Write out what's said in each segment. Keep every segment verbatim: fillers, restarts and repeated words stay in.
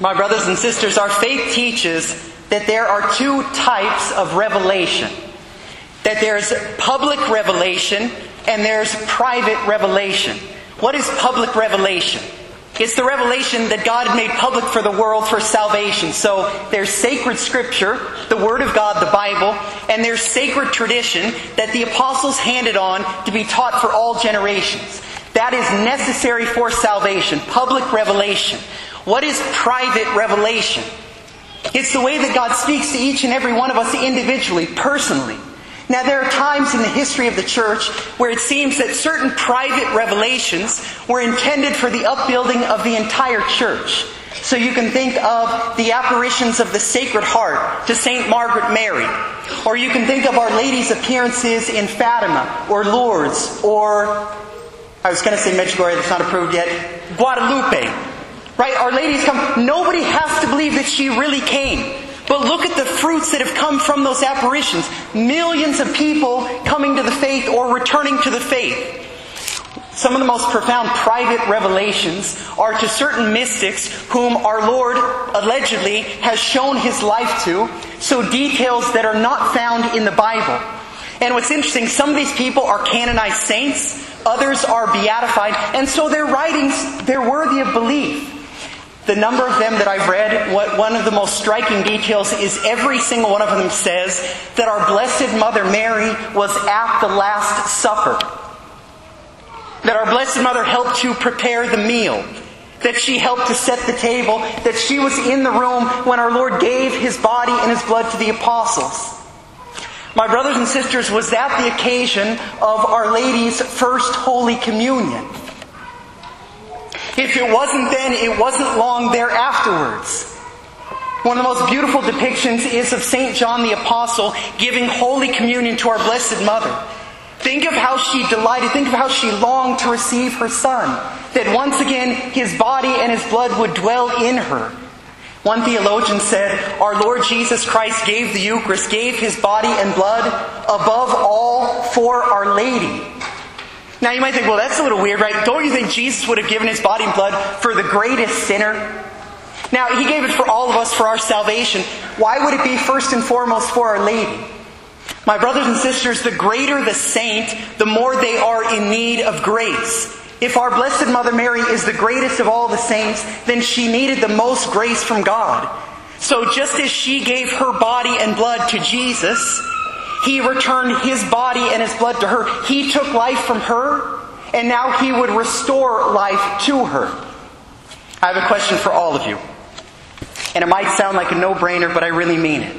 My brothers and sisters, our faith teaches that there are two types of revelation. That there's public revelation and there's private revelation. What is public revelation? It's the revelation that God had made public for the world for salvation. So there's sacred scripture, the Word of God, the Bible, and there's sacred tradition that the apostles handed on to be taught for all generations. That is necessary for salvation, public revelation. What is private revelation? It's the way that God speaks to each and every one of us individually, personally. Now, there are times in the history of the church where it seems that certain private revelations were intended for the upbuilding of the entire church. So you can think of the apparitions of the Sacred Heart to Saint Margaret Mary. Or you can think of Our Lady's appearances in Fatima or Lourdes or, I was going to say Medjugorje, that's not approved yet, Guadalupe. Right? Our Lady's come. Nobody has to believe that she really came. But look at the fruits that have come from those apparitions. Millions of people coming to the faith or returning to the faith. Some of the most profound private revelations are to certain mystics whom our Lord allegedly has shown His life to. So details that are not found in the Bible. And what's interesting, some of these people are canonized saints. Others are beatified. And so their writings, they're worthy of belief. The number of them that I've read, what one of the most striking details is every single one of them says that our Blessed Mother Mary was at the Last Supper. That our Blessed Mother helped to prepare the meal. That she helped to set the table. That she was in the room when our Lord gave His body and His blood to the apostles. My brothers and sisters, was that the occasion of Our Lady's first Holy Communion? If it wasn't then, it wasn't long thereafterwards. One of the most beautiful depictions is of Saint John the Apostle giving Holy Communion to our Blessed Mother. Think of how she delighted, think of how she longed to receive her Son. That once again, His body and His blood would dwell in her. One theologian said, our Lord Jesus Christ gave the Eucharist, gave His body and blood above all for Our Lady. Now you might think, well, that's a little weird, right? Don't you think Jesus would have given His body and blood for the greatest sinner? Now, He gave it for all of us for our salvation. Why would it be first and foremost for Our Lady? My brothers and sisters, the greater the saint, the more they are in need of grace. If our Blessed Mother Mary is the greatest of all the saints, then she needed the most grace from God. So just as she gave her body and blood to Jesus, He returned His body and His blood to her. He took life from her, and now He would restore life to her. I have a question for all of you. And it might sound like a no-brainer, but I really mean it.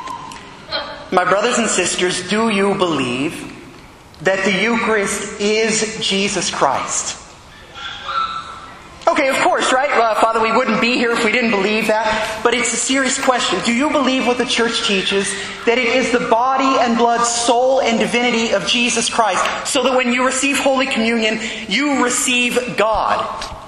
My brothers and sisters, do you believe that the Eucharist is Jesus Christ? Okay, of course, right? Uh, Father, we wouldn't be here if we didn't believe that. But it's a serious question. Do you believe what the Church teaches? That it is the body and blood, soul and divinity of Jesus Christ. So that when you receive Holy Communion, you receive God.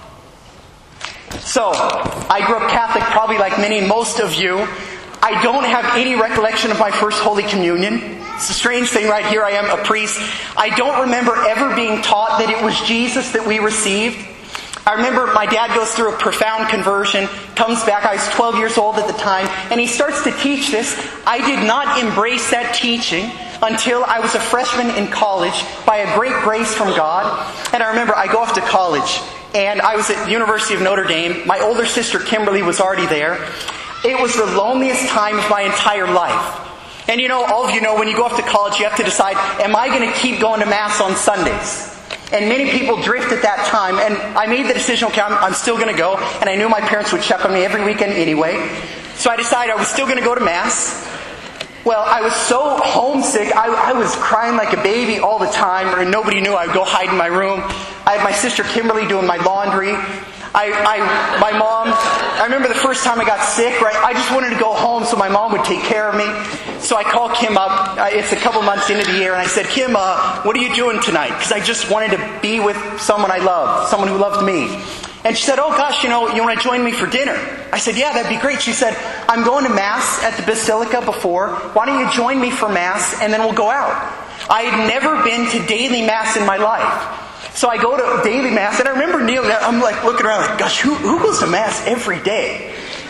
So, I grew up Catholic, probably like many, most of you. I don't have any recollection of my first Holy Communion. It's a strange thing right here. I am a priest. I don't remember ever being taught that it was Jesus that we received. I remember my dad goes through a profound conversion, comes back, I was twelve years old at the time, and he starts to teach this. I did not embrace that teaching until I was a freshman in college by a great grace from God. And I remember I go off to college, and I was at the University of Notre Dame. My older sister Kimberly was already there. It was the loneliest time of my entire life. And you know, all of you know, when you go off to college, you have to decide, am I going to keep going to Mass on Sundays? And many people drift at that time. And I made the decision, okay, I'm, I'm still going to go. And I knew my parents would check on me every weekend anyway. So I decided I was still going to go to Mass. Well, I was so homesick. I, I was crying like a baby all the time. Or nobody knew. I would go hide in my room. I had my sister Kimberly doing my laundry. I, I, my mom, I remember the first time I got sick, right? I just wanted to go home so my mom would take care of me. So I called Kim up. Uh, it's a couple months into the year, and I said, Kim, uh, what are you doing tonight? Because I just wanted to be with someone I love, someone who loved me. And she said, oh gosh, you know, you want to join me for dinner? I said, yeah, that'd be great. She said, I'm going to Mass at the Basilica before. Why don't you join me for Mass, and then we'll go out? I had never been to daily Mass in my life. So I go to daily Mass, and I remember kneeling there, I'm like looking around like, gosh, who, who goes to Mass every day?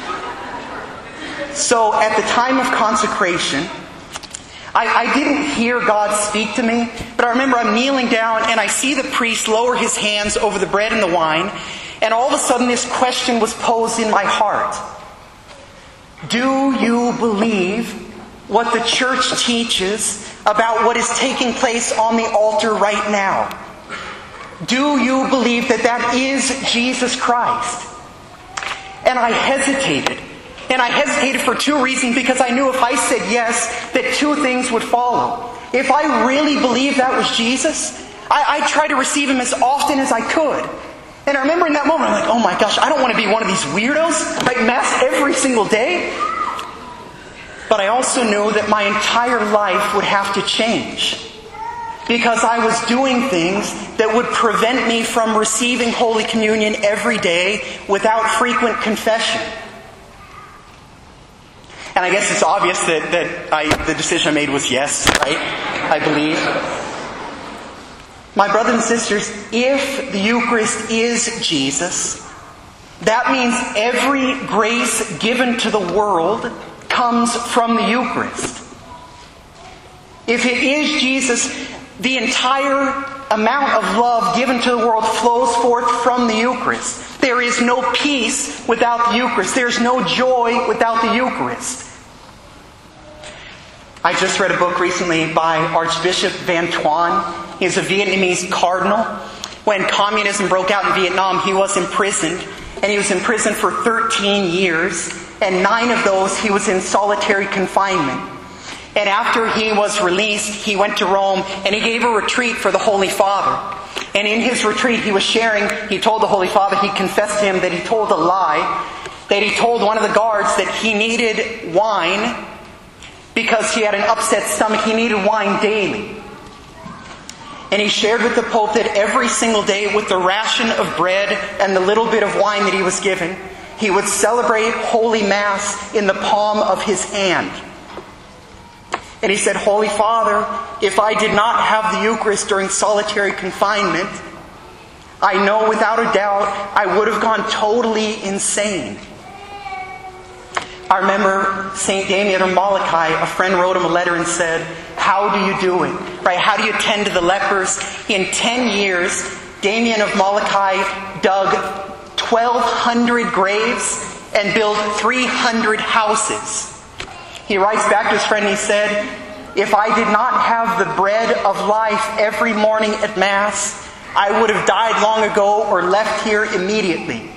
So at the time of consecration, I, I didn't hear God speak to me, but I remember I'm kneeling down and I see the priest lower his hands over the bread and the wine, and all of a sudden this question was posed in my heart. Do you believe what the church teaches about what is taking place on the altar right now? Do you believe that that is Jesus Christ? And I hesitated. And I hesitated for two reasons, because I knew if I said yes, that two things would follow. If I really believed that was Jesus, I, I tried to receive Him as often as I could. And I remember in that moment, I'm like, oh my gosh, I don't want to be one of these weirdos, like Mass every single day. But I also knew that my entire life would have to change, because I was doing things that would prevent me from receiving Holy Communion every day without frequent confession. And I guess it's obvious that, that I, the decision I made was yes, right? I believe. My brothers and sisters, if the Eucharist is Jesus, that means every grace given to the world comes from the Eucharist. If it is Jesus, the entire amount of love given to the world flows forth from the Eucharist. There is no peace without the Eucharist. There is no joy without the Eucharist. I just read a book recently by Archbishop Van Thuan. He is a Vietnamese cardinal. When communism broke out in Vietnam, he was imprisoned. And he was in prison for thirteen years. And nine of those he was in solitary confinement. And after he was released, he went to Rome and he gave a retreat for the Holy Father. And in his retreat he was sharing, he told the Holy Father, he confessed to him that he told a lie, that he told one of the guards that he needed wine because he had an upset stomach. He needed wine daily. And he shared with the Pope that every single day, with the ration of bread and the little bit of wine that he was given, he would celebrate Holy Mass in the palm of his hand. And he said, Holy Father, if I did not have the Eucharist during solitary confinement, I know without a doubt I would have gone totally insane. I remember Saint Damien of Molokai, a friend wrote him a letter and said, how do you do it? Right? How do you tend to the lepers? In ten years, Damien of Molokai dug twelve hundred graves and built three hundred houses. He writes back to his friend and he said, if I did not have the bread of life every morning at Mass, I would have died long ago or left here immediately.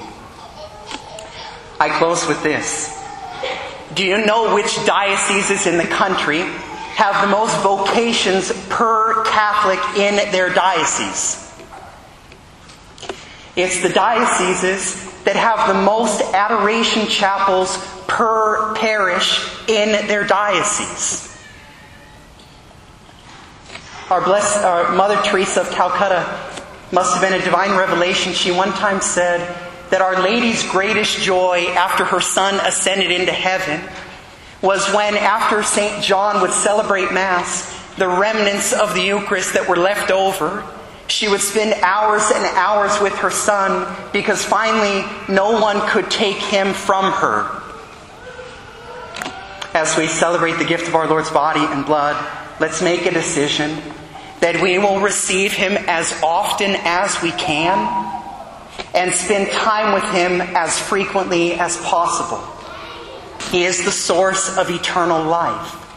I close with this. Do you know which dioceses in the country have the most vocations per Catholic in their diocese? It's the dioceses that have the most adoration chapels per parish in their diocese. Our blessed our Mother Teresa of Calcutta must have been a divine revelation. She one time said that Our Lady's greatest joy after her son ascended into heaven was when, after Saint John would celebrate Mass, the remnants of the Eucharist that were left over, she would spend hours and hours with her son because finally no one could take him from her. As we celebrate the gift of our Lord's body and blood, let's make a decision that we will receive Him as often as we can and spend time with Him as frequently as possible. He is the source of eternal life.